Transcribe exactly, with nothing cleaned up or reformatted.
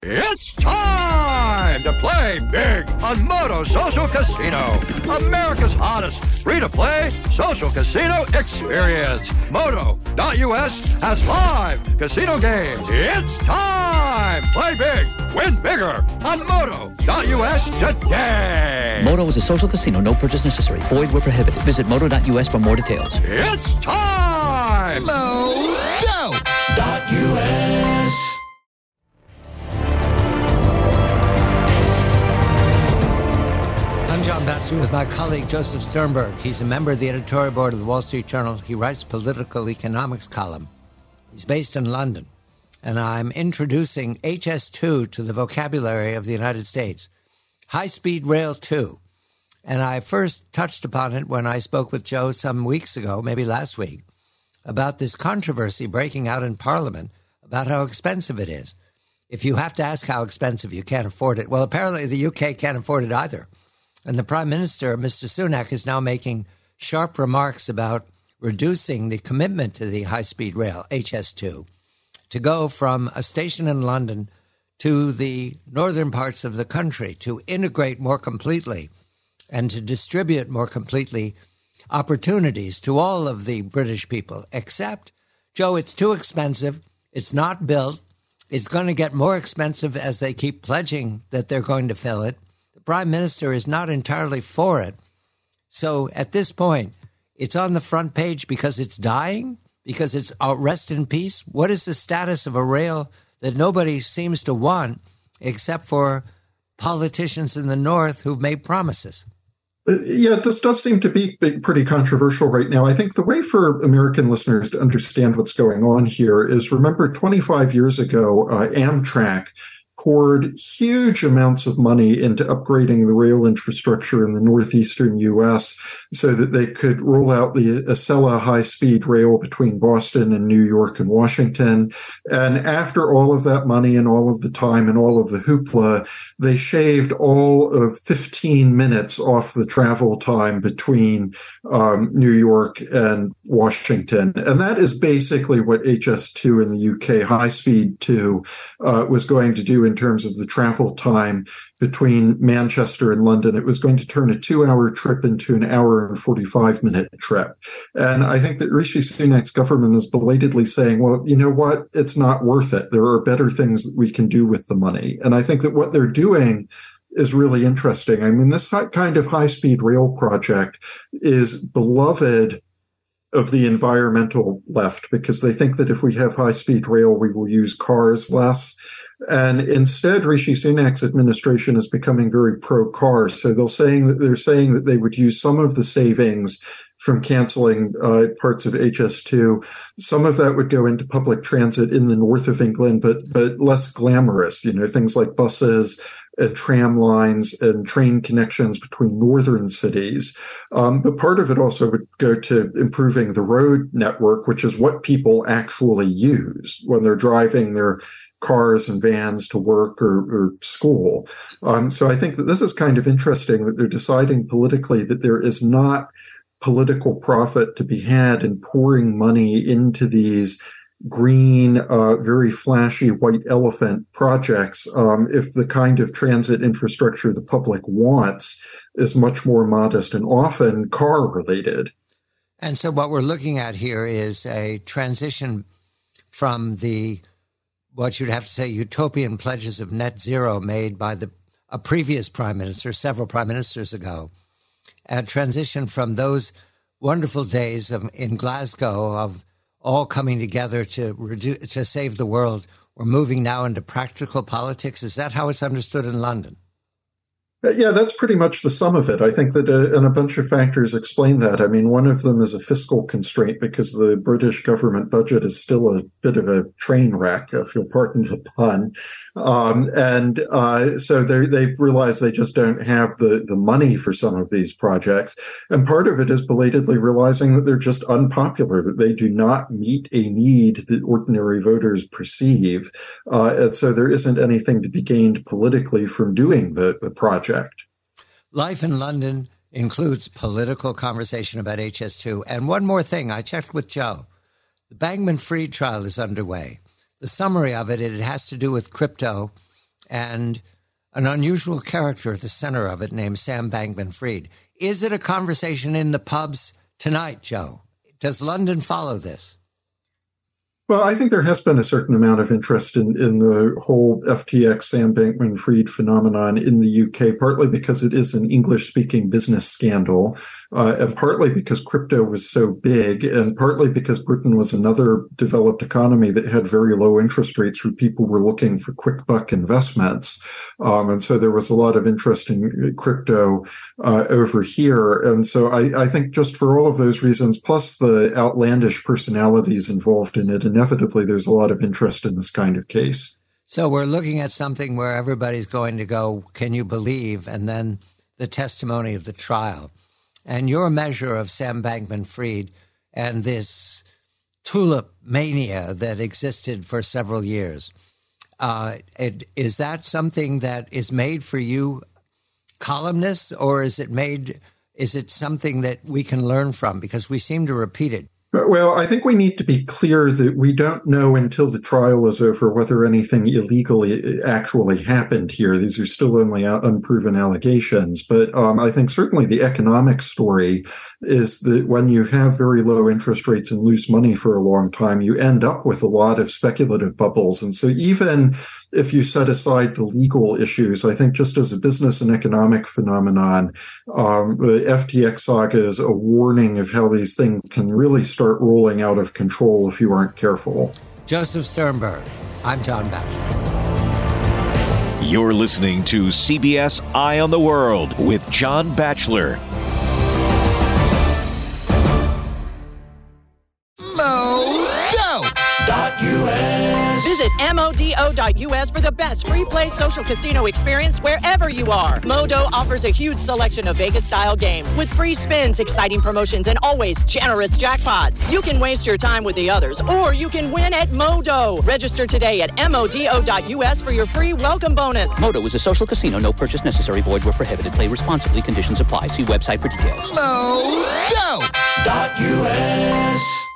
It's time to play big on Moto Social Casino, America's hottest free-to-play social casino experience. Moto.us has live casino games. It's time! Play big, win bigger on Moto.us today. Moto is a social casino. No purchase necessary. Void where prohibited. Visit Moto.us for more details. It's time! Moto.us. I'm John Batson with my colleague Joseph Sternberg. He's a member of the editorial board of the Wall Street Journal. He writes political economics column. He's based in London. And I'm introducing H S two to the vocabulary of the United States. High-speed rail two. And I first touched upon it when I spoke with Joe some weeks ago, maybe last week, about this controversy breaking out in Parliament about how expensive it is. If you have to ask how expensive, you can't afford it. Well, apparently the U K can't afford it either. And the Prime Minister, Mister Sunak, is now making sharp remarks about reducing the commitment to the high-speed rail, H S two, to go from a station in London to the northern parts of the country, to integrate more completely and to distribute more completely opportunities to all of the British people. Except, Joe, it's too expensive. It's not built. It's going to get more expensive as they keep pledging that they're going to fill it. Prime Minister is not entirely for it. So at this point, it's on the front page because it's dying, because it's uh, rest in peace. What is the status of a rail that nobody seems to want except for politicians in the North who've made promises? Uh, yeah, this does seem to be pretty controversial right now. I think the way for American listeners to understand what's going on here is, remember, twenty-five years ago, uh, Amtrak poured huge amounts of money into upgrading the rail infrastructure in the northeastern U S so that they could roll out the Acela high-speed rail between Boston and New York and Washington. And after all of that money and all of the time and all of the hoopla, they shaved all of fifteen minutes off the travel time between um, New York and Washington. And that is basically what H S two in the U K, high-speed two, uh, was going to do in terms of the travel time between Manchester and London. It was going to turn a two-hour trip into an hour and forty-five minute trip. And I think that Rishi Sunak's government is belatedly saying, well, you know what? It's not worth it. There are better things that we can do with the money. And I think that what they're doing is really interesting. I mean, this kind of high-speed rail project is beloved of the environmental left because they think that if we have high-speed rail, we will use cars less. And instead, Rishi Sunak's administration is becoming very pro-car. So they're saying that they're saying that they would use some of the savings from canceling uh, parts of H S two. Some of that would go into public transit in the north of England, but but less glamorous. You know, things like buses and tram lines and train connections between northern cities. Um, but part of it also would go to improving the road network, which is what people actually use when they're driving their cars and vans to work or, or school. Um, so I think that this is kind of interesting that they're deciding politically that there is not political profit to be had in pouring money into these green, uh, very flashy white elephant projects um, if the kind of transit infrastructure the public wants is much more modest and often car related. And so what we're looking at here is a transition from the what you'd have to say utopian pledges of net zero made by the a previous prime minister, several prime ministers ago, a transition from those wonderful days of, in Glasgow of all coming together to redu- to save the world. We're moving now into practical politics. Is that how it's understood in London? Yeah, that's pretty much the sum of it. I think that, uh, and a bunch of factors explain that. I mean, one of them is a fiscal constraint because the British government budget is still a bit of a train wreck, if you'll pardon the pun. Um, and uh, so they they've realized they just don't have the, the money for some of these projects. And part of it is belatedly realizing that they're just unpopular, that they do not meet a need that ordinary voters perceive. Uh, and so there isn't anything to be gained politically from doing the, the project. Life in London includes political conversation about H S two. And one more thing, I checked with Joe. The Bankman-Fried trial is underway. The summary of it, it has to do with crypto and an unusual character at the center of it named Sam Bankman-Fried. Is it a conversation in the pubs tonight, Joe? Does London follow this? Well, I think there has been a certain amount of interest in, in the whole F T X Sam Bankman-Fried phenomenon in the U K, partly because it is an English-speaking business scandal, uh, and partly because crypto was so big, and partly because Britain was another developed economy that had very low interest rates where people were looking for quick buck investments. Um, and so there was a lot of interest in crypto uh, over here. And so I, I think just for all of those reasons, plus the outlandish personalities involved in it, inevitably there's a lot of interest in this kind of case. So we're looking at something where everybody's going to go, can you believe? And then the testimony of the trial. And your measure of Sam Bankman-Fried and this tulip mania that existed for several years, uh, it, is that something that is made for you columnists, or is it made, is it something that we can learn from? Because we seem to repeat it. Well, I think we need to be clear that we don't know until the trial is over whether anything illegally actually happened here. These are still only unproven allegations. But um, I think certainly the economic story is that when you have very low interest rates and loose money for a long time, you end up with a lot of speculative bubbles. And so even if you set aside the legal issues, I think just as a business and economic phenomenon, um, the F T X saga is a warning of how these things can really start rolling out of control if you aren't careful. Joseph Sternberg. I'm John Batchelor. You're listening to C B S Eye on the World with John Batchelor. Visit M O D O dot U S for the best free play social casino experience wherever you are. Modo offers a huge selection of Vegas-style games with free spins, exciting promotions, and always generous jackpots. You can waste your time with the others, or you can win at Modo. Register today at M O D O dot U S for your free welcome bonus. Modo is a social casino. No purchase necessary. Void where prohibited. Play responsibly. Conditions apply. See website for details. Modo dot U S